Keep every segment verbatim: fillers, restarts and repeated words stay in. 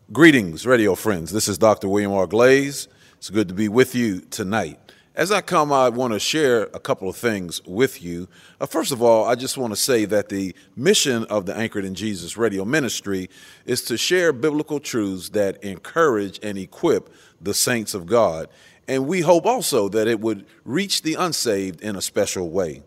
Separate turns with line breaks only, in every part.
Greetings, radio friends. This is Doctor William R. Glaze. It's good to be with you tonight. As I come, I want to share a couple of things with you. Uh, first of all, I just want to say that the mission of the Anchored in Jesus radio ministry is to share biblical truths that encourage and equip the saints of God. And we hope also that it would reach the unsaved in a special way.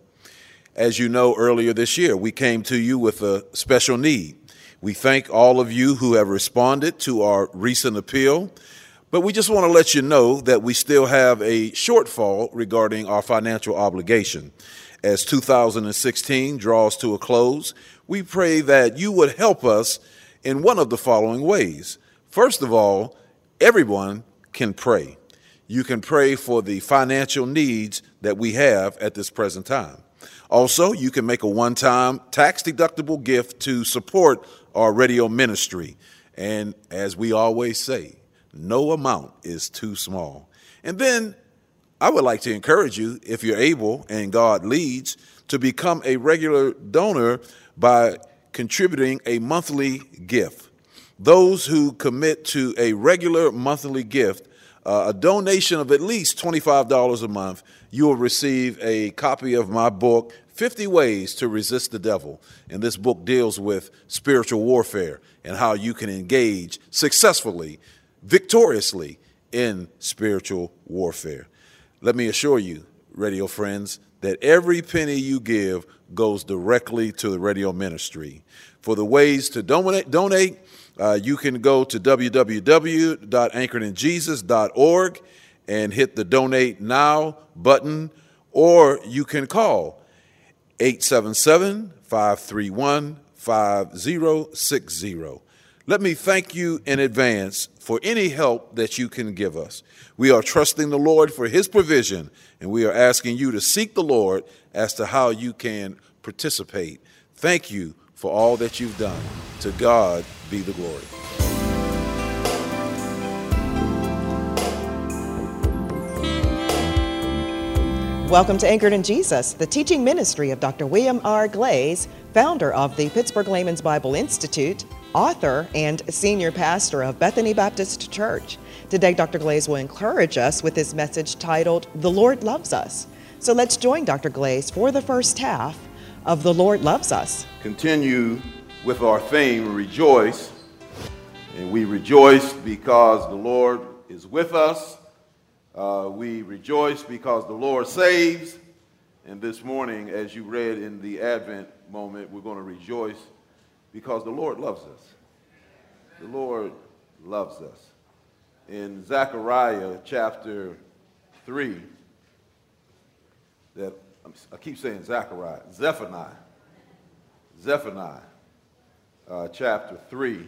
As you know, earlier this year, we came to you with a special need. We thank all of you who have responded to our recent appeal, but we just want to let you know that we still have a shortfall regarding our financial obligation. As two thousand sixteen draws to a close, we pray that you would help us in one of the following ways. First of all, everyone can pray. You can pray for the financial needs that we have at this present time. Also, you can make a one-time tax-deductible gift to support our radio ministry. And as we always say, no amount is too small. And then I would like to encourage you, if you're able and God leads, to become a regular donor by contributing a monthly gift. Those who commit to a regular monthly gift, uh, a donation of at least twenty-five dollars a month, you will receive a copy of my book, fifty Ways to Resist the Devil. And this book deals with spiritual warfare and how you can engage successfully, victoriously in spiritual warfare. Let me assure you, radio friends, that every penny you give goes directly to the radio ministry. For the ways to donate, donate uh, you can go to w w w dot anchored in jesus dot org and hit the Donate Now button, or you can call eight seven seven, five three one, five zero six zero. Let me thank you in advance for any help that you can give us. We are trusting the Lord for his provision, and we are asking you to seek the Lord as to how you can participate. Thank you for all that you've done. To God be the glory.
Welcome to Anchored in Jesus, the teaching ministry of Doctor William R. Glaze, founder of the Pittsburgh Layman's Bible Institute, author and senior pastor of Bethany Baptist Church. Today, Doctor Glaze will encourage us with his message titled, The Lord Loves Us. So let's join Doctor Glaze for the first half of The Lord Loves Us.
Continue with our theme, Rejoice. And we rejoice because the Lord is with us. Uh, we rejoice because the Lord saves. And this morning, as you read in the Advent moment, we're going to rejoice because the Lord loves us. The Lord loves us. In Zechariah chapter three, that I keep saying Zechariah, Zephaniah, Zephaniah, uh, chapter three,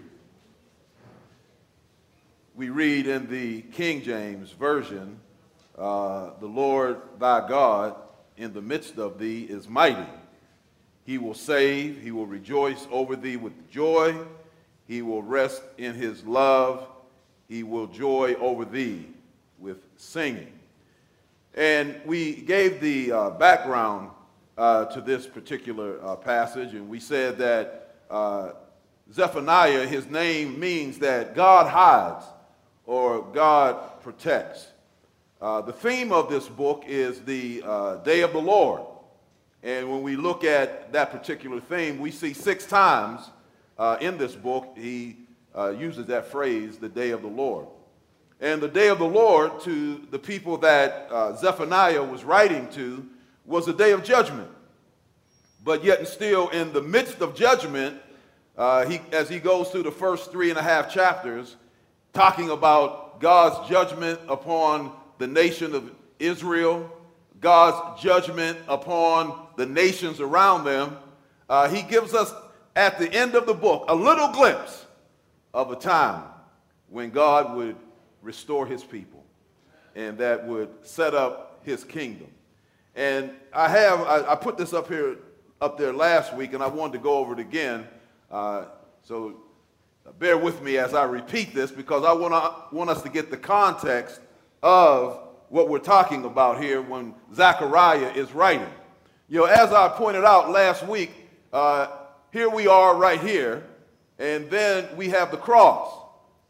we read in the King James Version, uh, the Lord thy God in the midst of thee is mighty. He will save, he will rejoice over thee with joy, he will rest in his love, he will joy over thee with singing. And we gave the uh, background uh, to this particular uh, passage, and we said that uh, Zephaniah, his name means that God hides or God protects. Uh, the theme of this book is the uh, day of the Lord. And when we look at that particular theme, we see six times uh, in this book he uh, uses that phrase, the day of the Lord. And the day of the Lord, to the people that uh, Zephaniah was writing to, was a day of judgment. But yet and still in the midst of judgment, uh, he, as he goes through the first three and a half chapters, talking about God's judgment upon the nation of Israel, God's judgment upon the nations around them, uh, he gives us at the end of the book a little glimpse of a time when God would restore his people and that would set up his kingdom. And I have, I, I put this up here, up there last week, and I wanted to go over it again. Uh, so bear with me as I repeat this, because I want to want us to get the context of what we're talking about here when Zechariah is writing. You know, as I pointed out last week, uh, here we are right here, and then we have the cross.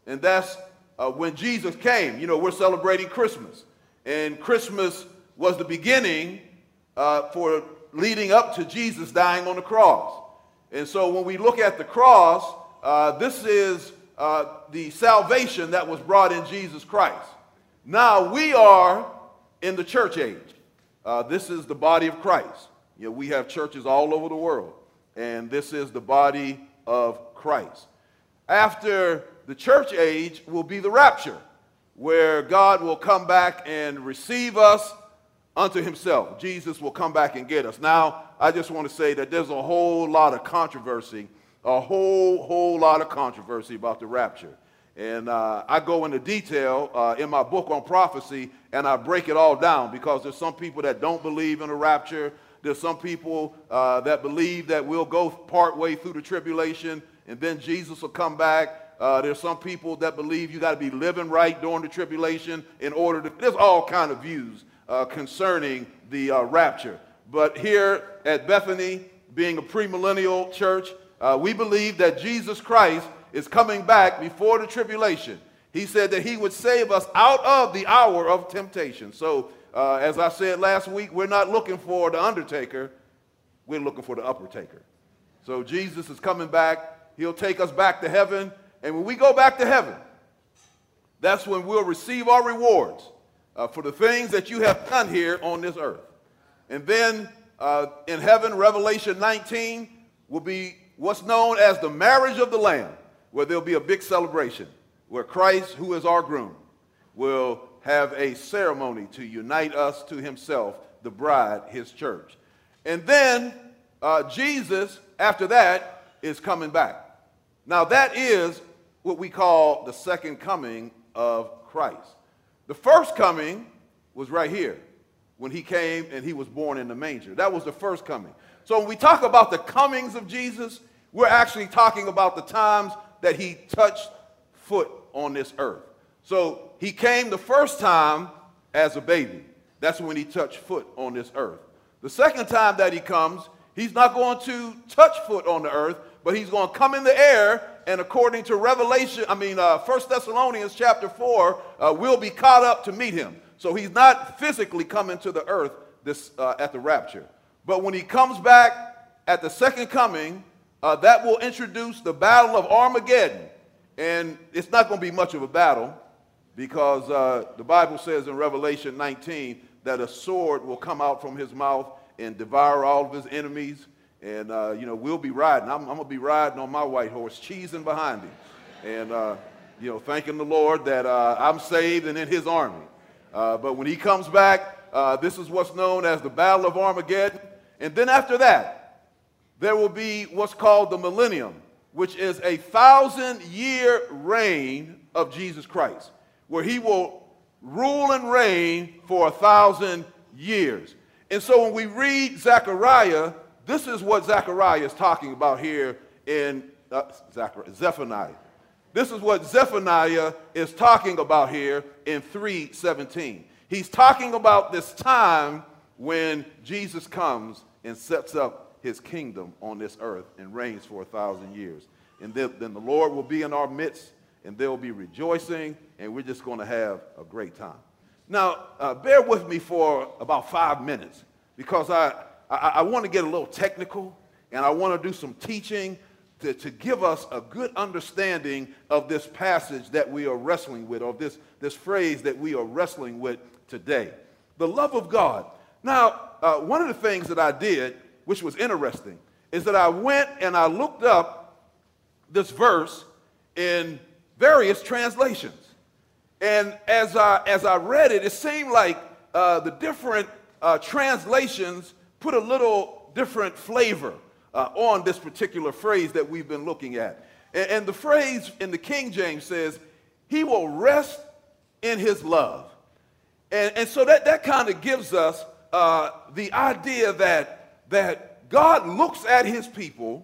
And that's uh, when Jesus came. You know, we're celebrating Christmas. And Christmas was the beginning uh, for leading up to Jesus dying on the cross. And so when we look at the cross, uh, this is uh, the salvation that was brought in Jesus Christ. Now we are in the church age. Uh, this is the body of Christ. You know, we have churches all over the world, and this is the body of Christ. After the church age will be the rapture, where God will come back and receive us unto himself. Jesus will come back and get us. Now, I just want to say that there's a whole lot of controversy, a whole, whole lot of controversy about the rapture. And uh, I go into detail uh, in my book on prophecy, and I break it all down, because there's some people that don't believe in a rapture. There's some people uh, that believe that we'll go part way through the tribulation, and then Jesus will come back. Uh, there's some people that believe you got to be living right during the tribulation in order to, there's all kind of views uh, concerning the uh, rapture. But here at Bethany, being a premillennial church, uh, we believe that Jesus Christ is coming back before the tribulation. He said that he would save us out of the hour of temptation. So, uh, as I said last week, we're not looking for the undertaker, we're looking for the upper taker. So Jesus is coming back. He'll take us back to heaven. And when we go back to heaven, that's when we'll receive our rewards uh, for the things that you have done here on this earth. And then uh, in heaven, Revelation nineteen will be what's known as the marriage of the Lamb, where there'll be a big celebration, where Christ, who is our groom, will have a ceremony to unite us to himself, the bride, his church. And then uh, Jesus, after that, is coming back. Now that is what we call the second coming of Christ. The first coming was right here, when he came and he was born in the manger. That was the first coming. So when we talk about the comings of Jesus, we're actually talking about the times that he touched foot on this earth. So he came the first time as a baby. That's when he touched foot on this earth. The second time that he comes, he's not going to touch foot on the earth, but he's going to come in the air, and according to Revelation, I mean, uh, First Thessalonians chapter four, uh, we'll be caught up to meet him. So he's not physically coming to the earth this, uh, at the rapture. But when he comes back at the second coming, uh, that will introduce the battle of Armageddon. And it's not going to be much of a battle, because uh, the Bible says in Revelation nineteen that a sword will come out from his mouth and devour all of his enemies. And, uh, you know, we'll be riding. I'm, I'm going to be riding on my white horse, cheesing behind him. And, uh, you know, thanking the Lord that uh, I'm saved and in his army. Uh, but when he comes back, uh, this is what's known as the Battle of Armageddon. And then after that, there will be what's called the millennium, which is a thousand-year reign of Jesus Christ, where he will rule and reign for a thousand years. And so when we read Zechariah, this is what Zechariah is talking about here in uh, Zechariah, Zephaniah. This is what Zephaniah is talking about here in three seventeen. He's talking about this time when Jesus comes and sets up his kingdom on this earth and reigns for a thousand years. And then, then the Lord will be in our midst, and there will be rejoicing, and we're just going to have a great time. Now, uh, bear with me for about five minutes, because I, I, I want to get a little technical, and I want to do some teaching to, to give us a good understanding of this passage that we are wrestling with, or this, this phrase that we are wrestling with today. The love of God. Now, uh, one of the things that I did, which was interesting, is that I went and I looked up this verse in various translations. And as I, as I read it, it seemed like uh, the different uh, translations put a little different flavor uh, on this particular phrase that we've been looking at. And, and the phrase in the King James says, he will rest in his love. And, and so that, that kind of gives us uh, the idea that, that God looks at his people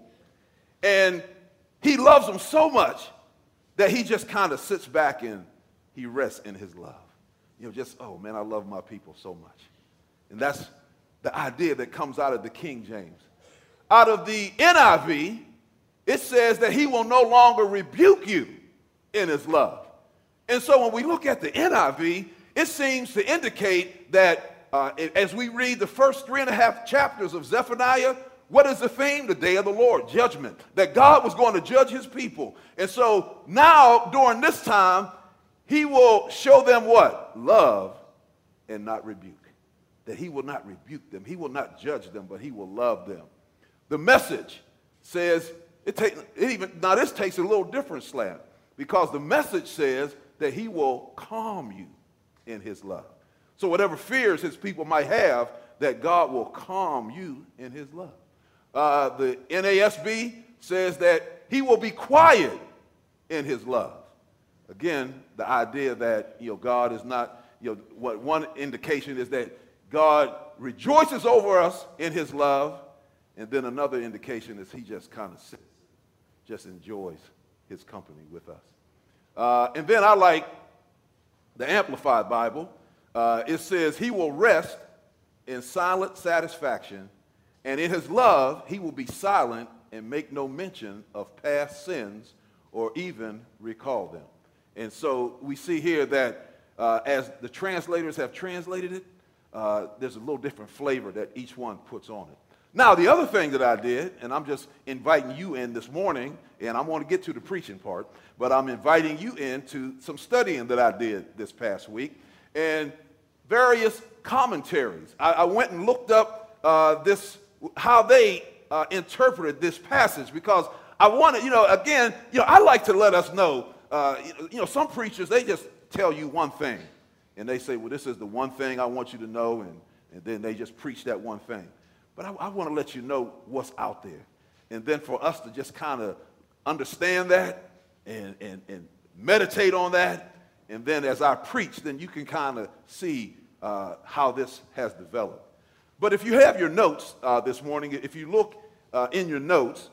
and he loves them so much that he just kind of sits back and he rests in his love. You know, just, oh man, I love my people so much. And that's the idea that comes out of the King James. Out of the N I V, it says that he will no longer rebuke you in his love. And so when we look at the N I V, it seems to indicate that uh, as we read the first three and a half chapters of Zephaniah, what is the theme? The day of the Lord, judgment. That God was going to judge his people. And so now, during this time, he will show them what? Love and not rebuke. That he will not rebuke them. He will not judge them, but he will love them. The Message says, it take, it even now this takes a little different slant, because the Message says that he will calm you in his love. So whatever fears his people might have, that God will calm you in his love. Uh, the N A S B says that he will be quiet in his love. Again, the idea that, you know, God is not, you know, what one indication is that God rejoices over us in his love, and then another indication is he just kind of sits, just enjoys his company with us. Uh, and then I like the Amplified Bible. Uh, it says he will rest in silent satisfaction, and in his love he will be silent and make no mention of past sins or even recall them. And so we see here that uh, as the translators have translated it, uh, there's a little different flavor that each one puts on it. Now, the other thing that I did, and I'm just inviting you in this morning, and I want to get to the preaching part, but I'm inviting you into some studying that I did this past week, and various commentaries. I, I went and looked up uh, this, how they uh, interpreted this passage, because I wanted, you know, again, you know, I like to let us know, uh, you know, some preachers, they just tell you one thing, and they say, well, this is the one thing I want you to know, and, and then they just preach that one thing. But I, I want to let you know what's out there. And then for us to just kind of understand that and, and, and meditate on that. And then as I preach, then you can kind of see uh, how this has developed. But if you have your notes uh, this morning, if you look uh, in your notes,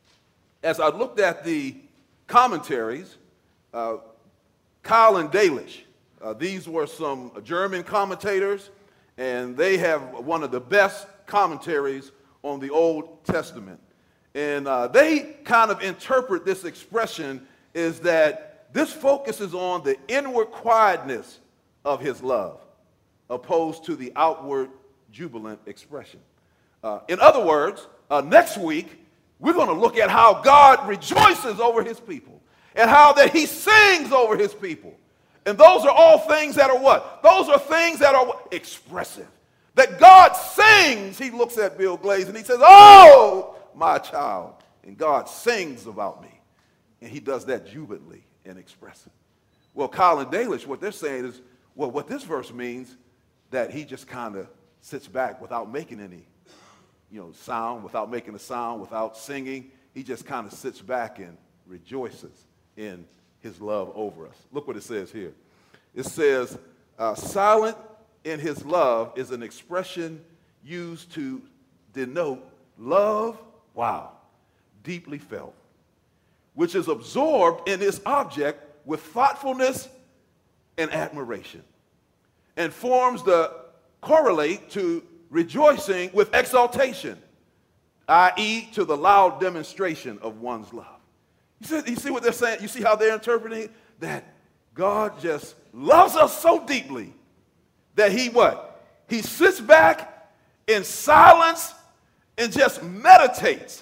as I looked at the commentaries, uh, Keil and Delitzsch, uh, these were some German commentators, and they have one of the best commentaries on the Old Testament. And uh, they kind of interpret this expression is that this focuses on the inward quietness of his love, opposed to the outward jubilant expression. Uh, in other words, uh, next week, we're going to look at how God rejoices over his people and how that he sings over his people. And those are all things that are what? Those are things that are what? Expressive. That God sings. He looks at Bill Glaze and he says, oh, my child. And God sings about me. And he does that jubilantly and expressive. Well, Keil and Delitzsch, what they're saying is, well, what this verse means, that he just kind of sits back without making any, you know, sound, without making a sound, without singing. He just kind of sits back and rejoices in his love over us. Look what it says here. It says, uh, silent in his love is an expression used to denote love, wow, deeply felt, which is absorbed in its object with thoughtfulness and admiration, and forms the correlate to rejoicing with exaltation, that is to the loud demonstration of one's love. You see, you see what they're saying? You see how they're interpreting it? That God just loves us so deeply that he what? He sits back in silence and just meditates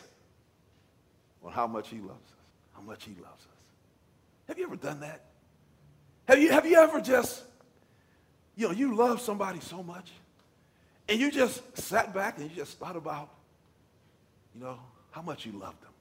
on how much he loves us, how much he loves us. Have you ever done that? Have you, have you ever just, you know, you love somebody so much and you just sat back and you just thought about, you know, how much you loved them.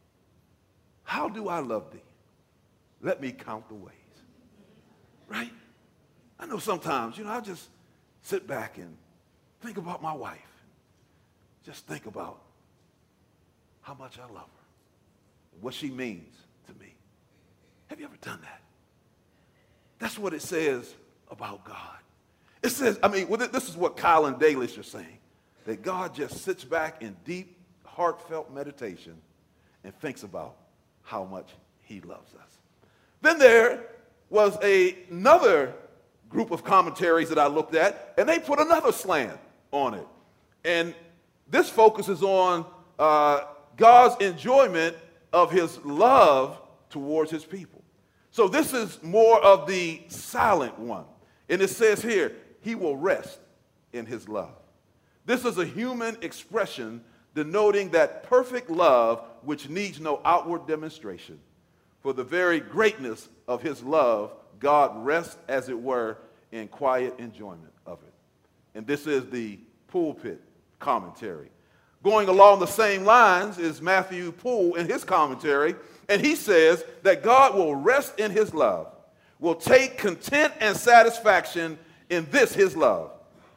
How do I love thee? Let me count the ways. Right? I know sometimes, you know, I just sit back and think about my wife. Just think about how much I love her, what she means to me. Have you ever done that? That's what it says about God. It says, I mean, well, this is what Keil and Delitzsch are saying, that God just sits back in deep, heartfelt meditation and thinks about how much he loves us. Then there was a, another group of commentaries that I looked at, and they put another slant on it. And this focuses on uh, God's enjoyment of his love towards his people. So this is more of the silent one. And it says here, he will rest in his love. This is a human expression denoting that perfect love which needs no outward demonstration. For the very greatness of his love, God rests, as it were, in quiet enjoyment of it. And this is the pulpit commentary. Going along the same lines is Matthew Poole in his commentary, and he says that God will rest in his love, will take content and satisfaction in this his love.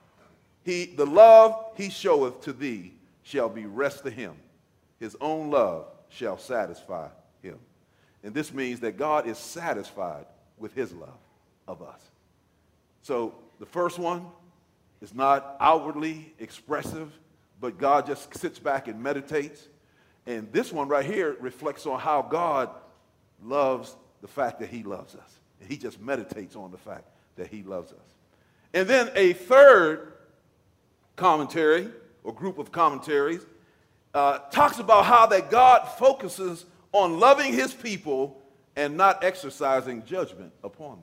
He, the love he showeth to thee shall be rest to him. His own love shall satisfy him. And this means that God is satisfied with his love of us. So the first one is not outwardly expressive, but God just sits back and meditates. And this one right here reflects on how God loves the fact that he loves us. And he just meditates on the fact that he loves us. And then a third commentary, or group of commentaries, uh, talks about how that God focuses on loving his people and not exercising judgment upon them.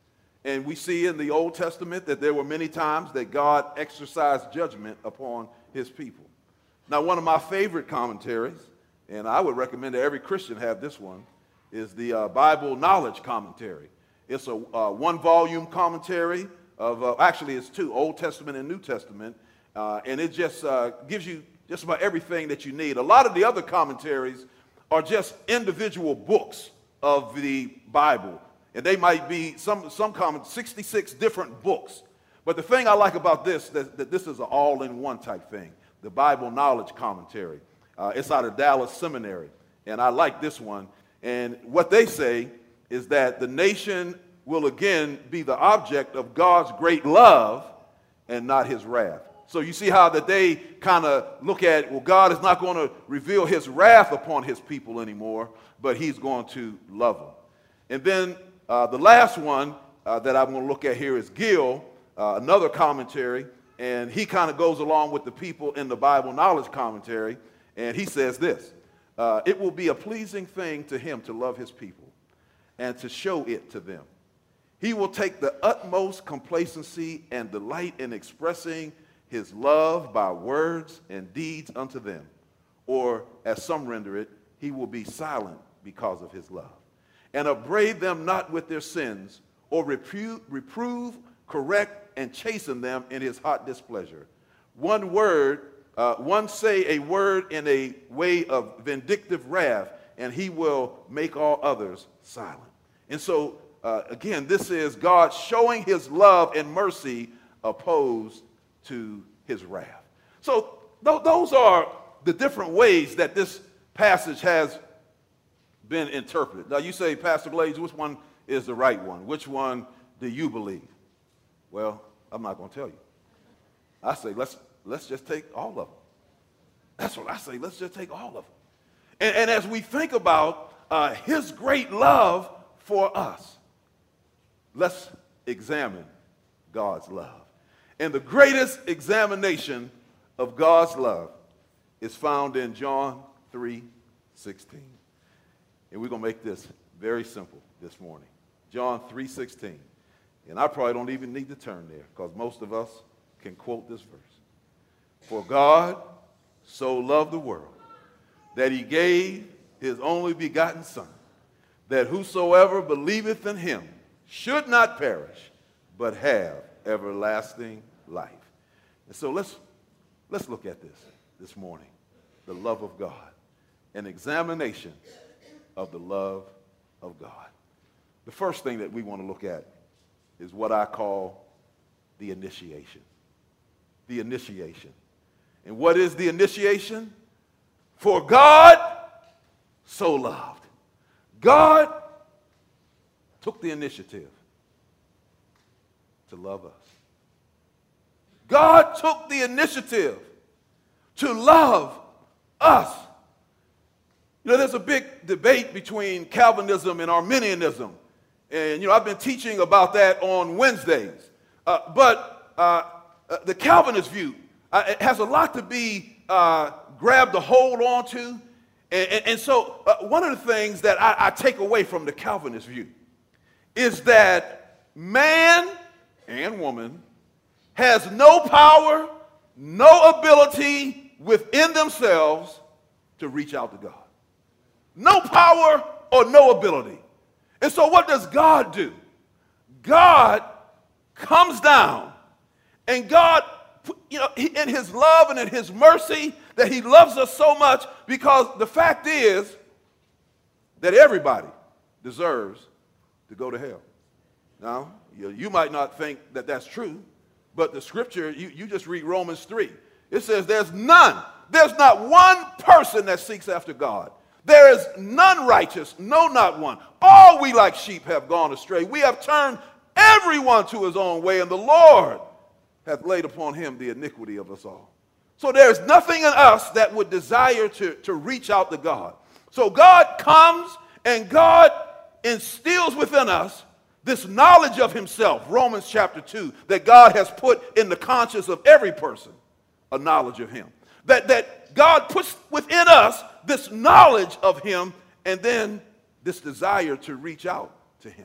And we see in the Old Testament that there were many times that God exercised judgment upon his people. Now, one of my favorite commentaries, and I would recommend that every Christian have this one, is the uh, Bible Knowledge Commentary. It's a uh, one-volume commentary of, uh, actually it's two, Old Testament and New Testament, uh, and it just uh, gives you just about everything that you need. A lot of the other commentaries are just individual books of the Bible. And they might be some, some comment, sixty-six different books. But the thing I like about this, that, that this is an all-in-one type thing, the Bible Knowledge Commentary. Uh, it's out of Dallas Seminary, and I like this one. And what they say is that the nation will again be the object of God's great love and not his wrath. So you see how that they kind of look at, well, God is not going to reveal his wrath upon his people anymore, but he's going to love them. And then uh, the last one uh, that I'm going to look at here is Gill, uh, another commentary, and he kind of goes along with the people in the Bible Knowledge Commentary, and he says this, uh, it will be a pleasing thing to him to love his people and to show it to them. He will take the utmost complacency and delight in expressing his love by words and deeds unto them. Or, as some render it, he will be silent because of his love. And upbraid them not with their sins, or reprove, reprove, correct, and chasten them in his hot displeasure. One word, uh, one say a word in a way of vindictive wrath, and he will make all others silent. And so, uh, again, this is God showing his love and mercy opposed to his wrath. So th- those are the different ways that this passage has been interpreted. Now you say, Pastor Glaze, which one is the right one? Which one do you believe? Well, I'm not going to tell you. I say, let's, let's just take all of them. That's what I say. Let's just take all of them. And, and as we think about uh, his great love for us, let's examine God's love. And the greatest examination of God's love is found in John three sixteen. And we're going to make this very simple this morning. John three sixteen. And I probably don't even need to turn there because most of us can quote this verse. For God so loved the world that he gave his only begotten Son, that whosoever believeth in him should not perish, but have everlasting life. And so let's, let's look at this this morning. The love of God. An examination of the love of God. The first thing that we want to look at is what I call the initiation. The initiation. And what is the initiation? For God so loved. God took the initiative to love us. God took the initiative to love us. You know, there's a big debate between Calvinism and Arminianism. And, you know, I've been teaching about that on Wednesdays. Uh, but uh, uh, the Calvinist view uh, it has a lot to be uh, grabbed a hold onto. And, and, and so uh, one of the things that I, I take away from the Calvinist view is that man and woman has no power, no ability within themselves to reach out to God. No power or no ability. And so what does God do? God comes down, and God, you know, in his love and in his mercy, that he loves us so much, because the fact is that everybody deserves to go to hell. Now, you, you might not think that that's true, but the scripture, you, you just read Romans three. It says there's none, there's not one person that seeks after God. There is none righteous, no, not one. All we like sheep have gone astray. We have turned everyone to his own way, and the Lord hath laid upon him the iniquity of us all. So there's nothing in us that would desire to, to reach out to God. So God comes, and God instills within us this knowledge of himself, Romans chapter two, that God has put in the conscience of every person, a knowledge of him. That, that God puts within us this knowledge of him, and then this desire to reach out to him.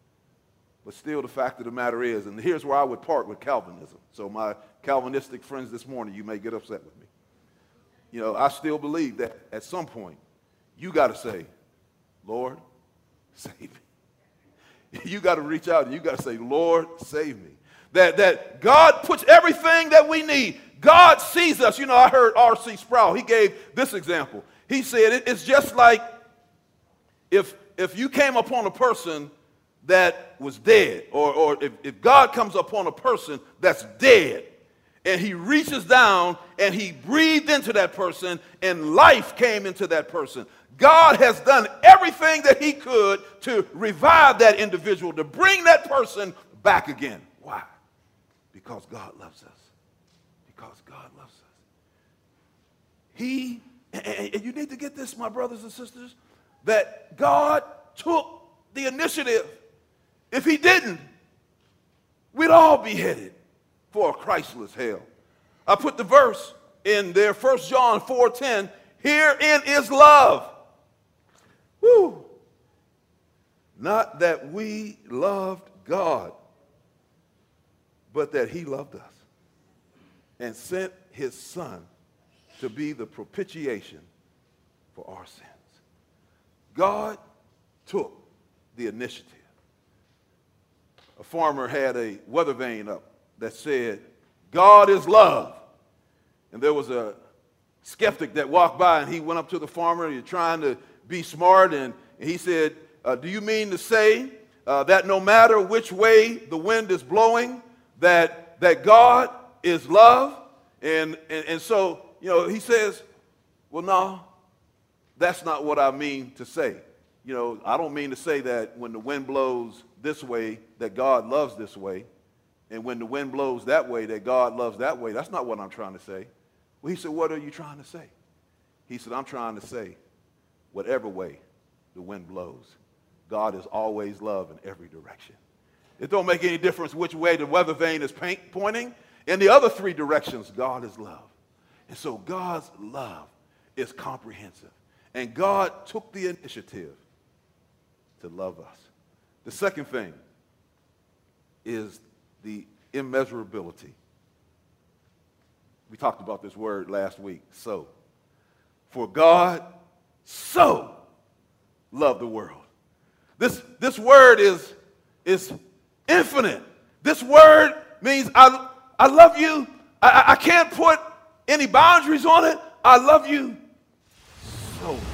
But still, the fact of the matter is, and here's where I would part with Calvinism. So my Calvinistic friends this morning, you may get upset with me. You know, I still believe that at some point, you got to say, Lord, save me. You got to reach out and you got to say, Lord, save me. That, that God puts everything that we need. God sees us. You know, I heard R C Sproul. He gave this example. He said it, it's just like if, if you came upon a person that was dead, or, or if, if God comes upon a person that's dead, and he reaches down and he breathed into that person, and life came into that person. God has done everything that he could to revive that individual, to bring that person back again. Why? Because God loves us. Because God loves us. He, and you need to get this, my brothers and sisters, that God took the initiative. If he didn't, we'd all be headed for a Christless hell. I put the verse in there, First John four ten, herein is love. Woo. Not that we loved God, but that he loved us and sent his son to be the propitiation for our sins. God took the initiative. A farmer had a weather vane up that said, God is love. And there was a skeptic that walked by, and he went up to the farmer, and he was trying to be smart, and he said, uh, do you mean to say uh, that no matter which way the wind is blowing, that, that God is love? And, and, and so, you know, he says, well, no, that's not what I mean to say. You know, I don't mean to say that when the wind blows this way, that God loves this way, and when the wind blows that way, that God loves that way. That's not what I'm trying to say. Well, he said, what are you trying to say? He said, I'm trying to say, whatever way the wind blows, God is always love in every direction. It don't make any difference which way the weather vane is paint, pointing. In the other three directions, God is love. And so God's love is comprehensive. And God took the initiative to love us. The second thing is the immeasurability. We talked about this word last week, so. For God so loved the world. This, this word is, is infinite. This word means I, I love you. I, I can't put any boundaries on it. I love you so much.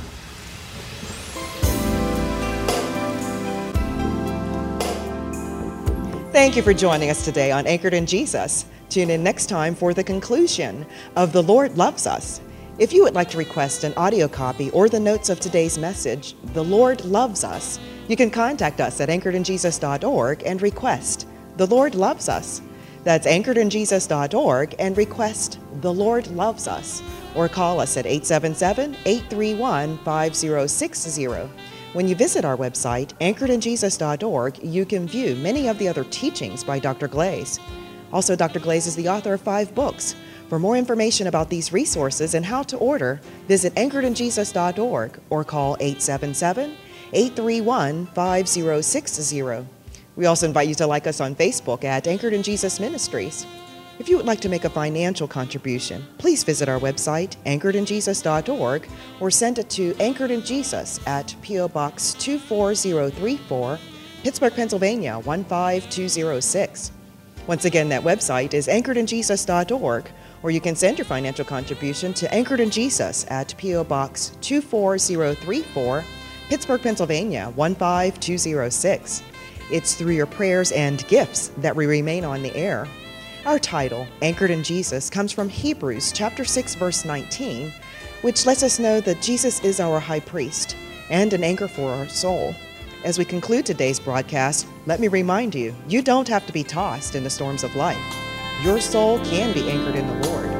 Thank you for joining us today on Anchored in Jesus. Tune in next time for the conclusion of The Lord Loves Us. If you would like to request an audio copy or the notes of today's message, The Lord Loves Us, you can contact us at anchored in jesus dot org and request The Lord Loves Us. That's anchored in jesus dot org and request The Lord Loves Us, or call us at eight seven seven, eight three one, five zero six zero. When you visit our website, anchored in jesus dot org, you can view many of the other teachings by Doctor Glaze. Also, Doctor Glaze is the author of five books. For more information about these resources and how to order, visit anchored in jesus dot org or call eight seven seven, eight three one, five zero six zero. We also invite you to like us on Facebook at Anchored in Jesus Ministries. If you would like to make a financial contribution, please visit our website, anchored in jesus dot org, or send it to Anchored in Jesus at P O. Box two four zero three four, Pittsburgh, Pennsylvania one five two zero six. Once again, that website is anchored in jesus dot org, or you can send your financial contribution to Anchored in Jesus at P O. Box two four zero three four, Pittsburgh, Pennsylvania one five two zero six. It's through your prayers and gifts that we remain on the air. Our title, Anchored in Jesus, comes from Hebrews chapter six, verse nineteen, which lets us know that Jesus is our high priest and an anchor for our soul. As we conclude today's broadcast, let me remind you, you don't have to be tossed in the storms of life. Your soul can be anchored in the Lord.